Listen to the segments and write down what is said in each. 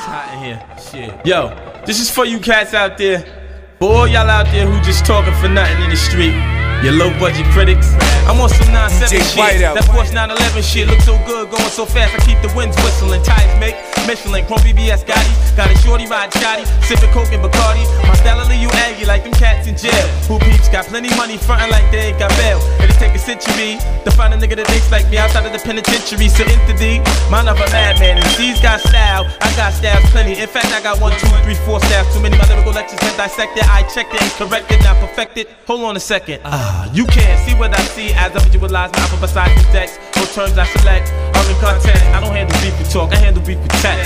hot in here. Shit. Yo, this is for you cats out there. For all y'all out there who just talking for nothing in the street. Your low budget critics. I'm on some 9-7 shit. That Porsche 911 shit looks so good, going so fast. I keep the winds whistling. Tires make Michelin, Chrome BBS Gotti. Got a shorty ride Scotty, sipping Coke and Bacardi. My style will leave you aggy like them cats in jail. Who peeps got plenty money frontin' like they ain't got bail. It'll take a century to find a nigga that thinks like me outside of the penitentiary. So into D, mine of a madman. And C's got style, I got styles plenty. In fact, I got 1, 2, 3, 4 styles. Too many my lyrical lectures can dissect it. I checked it and corrected, not perfected. Hold on a second. You can't see what I see as I visualize my alpha besides the text. Or terms I select are in context. I don't handle beef with talk, I handle beef with text.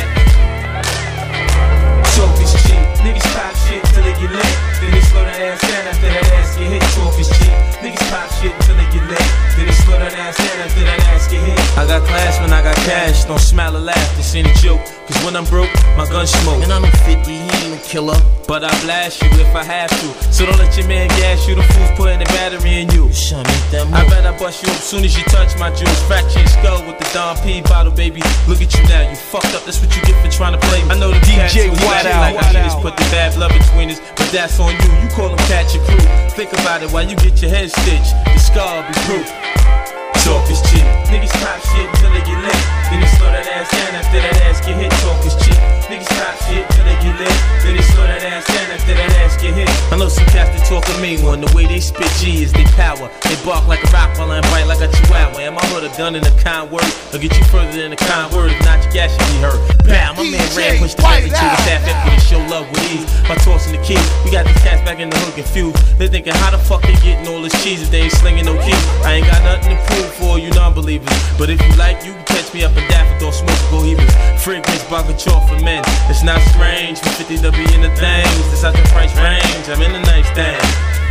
Talk is cheap, niggas pop shit till they get lit. Then they slow that ass down after that ass get hit. Talk is cheap, niggas pop shit till they get lit. Then they slow that ass down after that ass get hit. I got class when I got cash, don't smile or laugh, this ain't a joke. Cause when I'm broke, my gun smoke. And I know 50, he ain't a killer, but I blast you if I have to. So don't let your man gas you, the fools putting the battery in you. I bet I bust you up soon as you touch my jewels. Fracture your skull with the Don P bottle, baby. Look at you now, you fucked up, that's what you get for trying to play me. I know the DJ White out, like I just put the bad blood between us, but that's on you, you call them catch your crew. Think about it while you get your head stitched, the scar be proof. Talk is cheap, niggas pop shit until they get lit. Then they slow that ass down after that ass get hit. Talk is cheap, niggas pop shit till they get lit. Then they slow that ass down after that ass get hit. I know some cats that talk a mean one, the way they spit G is they power. They bark like a rock while and bite like a chihuahua. And my hood have done in a kind word, I'll get you further than a kind word. If not, your gas should be hurt. Bam, my man ran, pushed the baby to the half empty to show love with ease. By tossing the key, we got these cats back in the hood confused. They thinking how the fuck they getting all this cheese if they ain't slinging no key. I ain't got nothing to prove for you non-believers, but if you like, you can catch me up in Daffodil, smoke go heavers. Fragrance, Bacachor for men. It's not strange for 50 to be in the things. It's out the price range. I'm in the nice thing.